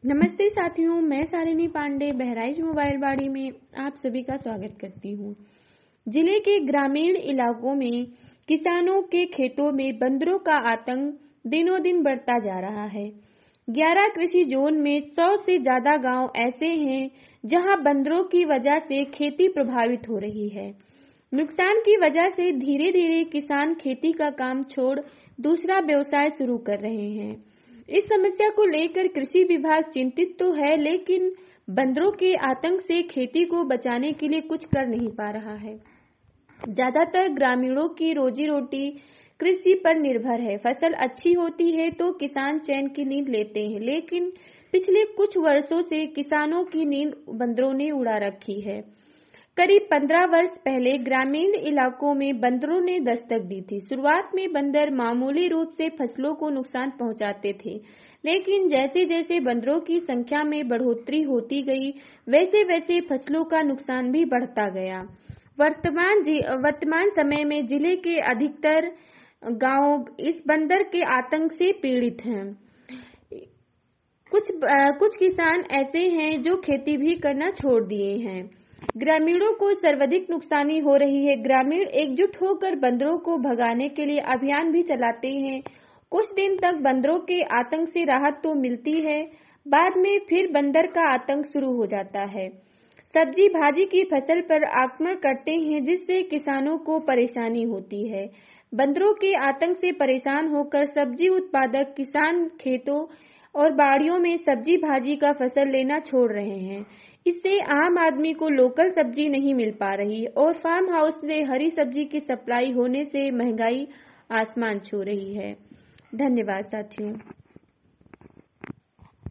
नमस्ते साथियों, मैं शालिनी पांडे बहराइच मोबाइल बाड़ी में आप सभी का स्वागत करती हूँ। जिले के ग्रामीण इलाकों में किसानों के खेतों में बंदरों का आतंक दिनों दिन बढ़ता जा रहा है। 11 कृषि जोन में 100 से ज्यादा गांव ऐसे हैं जहां बंदरों की वजह से खेती प्रभावित हो रही है। नुकसान की वजह से धीरे धीरे किसान खेती का काम छोड़ दूसरा व्यवसाय शुरू कर रहे हैं। इस समस्या को लेकर कृषि विभाग चिंतित तो है, लेकिन बंदरों के आतंक से खेती को बचाने के लिए कुछ कर नहीं पा रहा है। ज्यादातर ग्रामीणों की रोजी रोटी कृषि पर निर्भर है। फसल अच्छी होती है तो किसान चैन की नींद लेते हैं, लेकिन पिछले कुछ वर्षों से किसानों की नींद बंदरों ने उड़ा रखी है। करीब 15 वर्ष पहले ग्रामीण इलाकों में बंदरों ने दस्तक दी थी। शुरुआत में बंदर मामूली रूप से फसलों को नुकसान पहुंचाते थे, लेकिन जैसे जैसे बंदरों की संख्या में बढ़ोतरी होती गई, वैसे वैसे फसलों का नुकसान भी बढ़ता गया। वर्तमान समय में जिले के अधिकतर गांव इस बंदर के आतंक से पीड़ित हैं। कुछ किसान ऐसे हैं जो खेती भी करना छोड़ दिए हैं। ग्रामीणों को सर्वाधिक नुकसानी हो रही है। ग्रामीण एकजुट होकर बंदरों को भगाने के लिए अभियान भी चलाते हैं। कुछ दिन तक बंदरों के आतंक से राहत तो मिलती है, बाद में फिर बंदर का आतंक शुरू हो जाता है। सब्जी भाजी की फसल पर आक्रमण करते हैं, जिससे किसानों को परेशानी होती है। बंदरों के आतंक से परेशान होकर सब्जी उत्पादक किसान खेतों और बाड़ियों में सब्जी भाजी का फसल लेना छोड़ रहे हैं। इससे आम आदमी को लोकल सब्जी नहीं मिल पा रही और फार्म हाउस से हरी सब्जी की सप्लाई होने से महंगाई आसमान छू रही है। धन्यवाद साथियों।